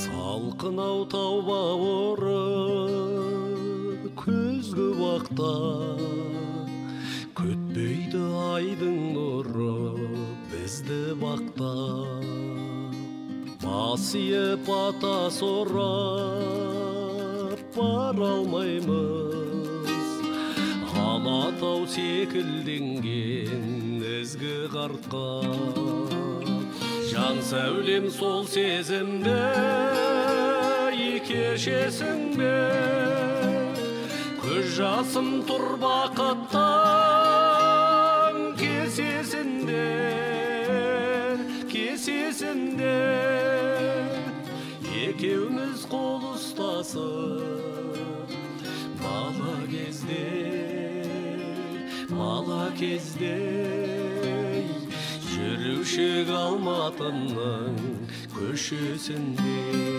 Салқынау тау бауыры көзгі бақта, күтпейді айдың нұры бізді бақта. Бас иіп ата сорап бара алмаймыз, Алатау секілденген ізгі қартқа. Жан сәулем сол сезімді кешесің бе? Көз жасым тұр бақыттан кесесінде, кесесінде. Екеуміз қол ұстасып бала кезде жүруші Алматының көшесінде.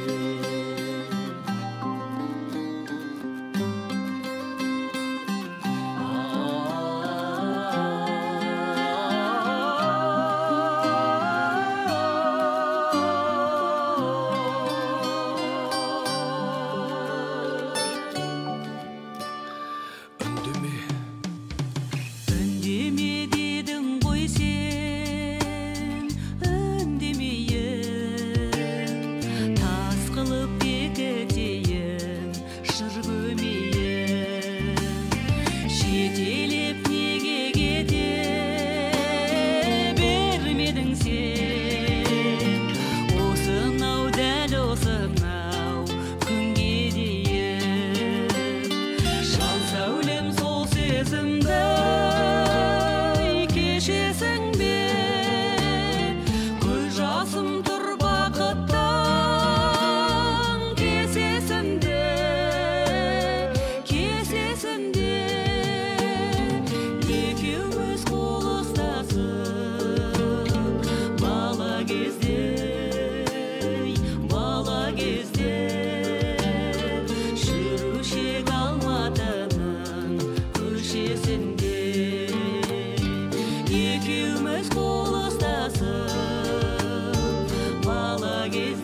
Екеуміз қол ұстасып бала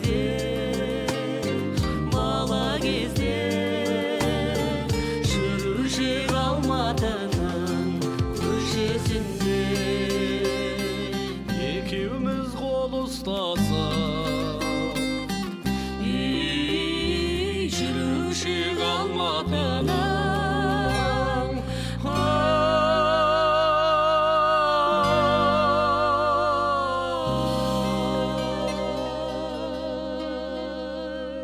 кезде жүруші Алматының көшесінде. Екеуміз қол ұстасып жүруші Алматының